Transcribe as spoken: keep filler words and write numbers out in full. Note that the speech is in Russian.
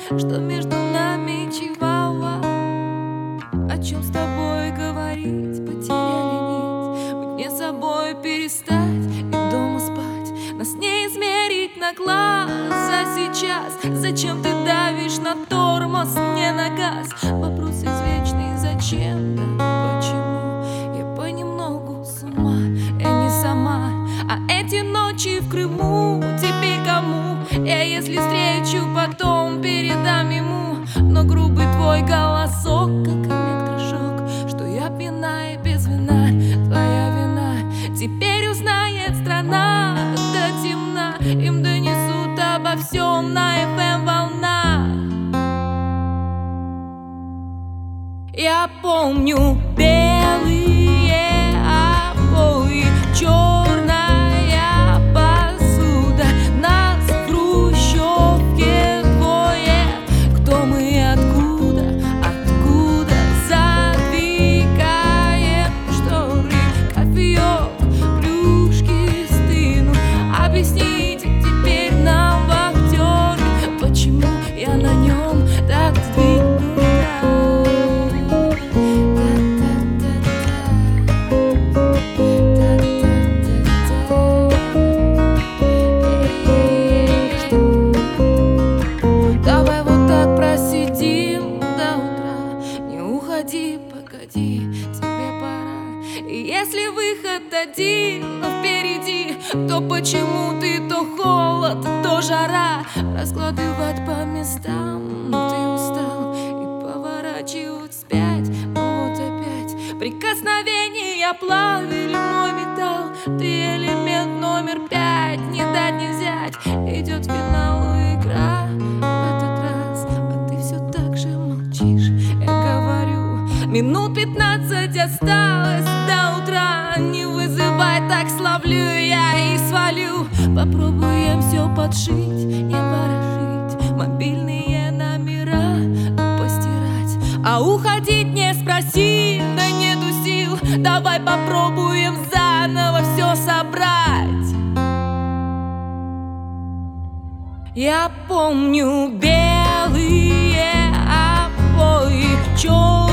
что между нами чивала. О чем с тобой говорить, потеряли нить. Быть не собой перестать и дома спать, нас не измерить на глаз. А сейчас зачем ты давишь на тормоз, не на газ? Вопрос извечный: зачем, да почему? Я понемногу с ума, я не сама. А эти ночи в Крыму теперь кому? Я если встречу, потом передам ему. Но грубый твой голосок, как электрошок, что я пьяна и без вина, твоя вина. Теперь узнает страна до темна, им донесут обо всем на эф эм волна. Я помню белые обои, черная посуда, нас в хрущевке двое. Кто мы, откуда, откуда задвигаем шторы, кофеек, плюшки стынут. Объясните теперь нам, вахтеры, почему я на нем так сдвинута. Погоди, тебе пора. И если выход один, но впереди, то почему ты то холод, то жара? Раскладывать по местам, но ты устал и поворачивать вспять. Но вот опять прикосновения плавили мой металл. Ты элемент номер пять, не дать не взять. Идет финал, игра в этот раз, а ты все так же молчишь. Я говорю, минут пятнадцать осталось до утра. Не вызывай, так славлю я и свалю. Попробуем все подшить, не ворошить, мобильные номера постирать. А уходить не спроси, да нету сил. Давай попробуем заново все собрать. Я помню белые обои, черные